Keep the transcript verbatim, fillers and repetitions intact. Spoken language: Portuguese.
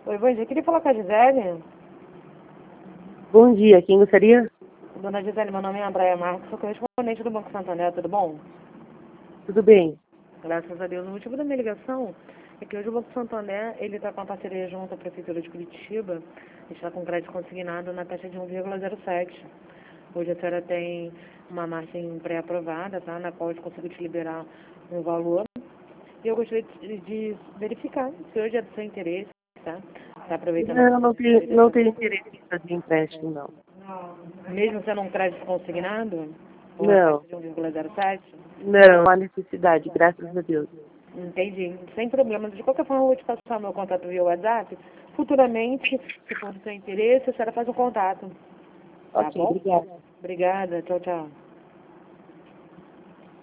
Oi, bom dia. Queria falar com a Gisele. Bom dia, quem gostaria? Dona Gisele, meu nome é Andréia Marques, sou correspondente do Banco Santander, tudo bom? Tudo bem? Graças a Deus. O motivo da minha ligação é que hoje o Banco Santander, ele está com a parceria junto à Prefeitura de Curitiba, a gente está com crédito consignado na taxa de um vírgula zero sete. Hoje a senhora tem uma margem pré-aprovada, tá? Na qual eu consigo te liberar um valor. E eu gostaria de, de verificar se hoje é do seu interesse, tá? Tá aproveitando a Não, não tenho, parceria não dessa. tenho interesse em fazer empréstimo, não. Mesmo sendo um crédito consignado, com a Não, taxa de um vírgula zero sete? não, não há necessidade, graças a Deus. Entendi. Sem problema. De qualquer forma, eu vou te passar meu contato via WhatsApp. Futuramente, se for do seu interesse, a senhora faz um contato. Tá Ok, bom? obrigada. Obrigada. Tchau, tchau.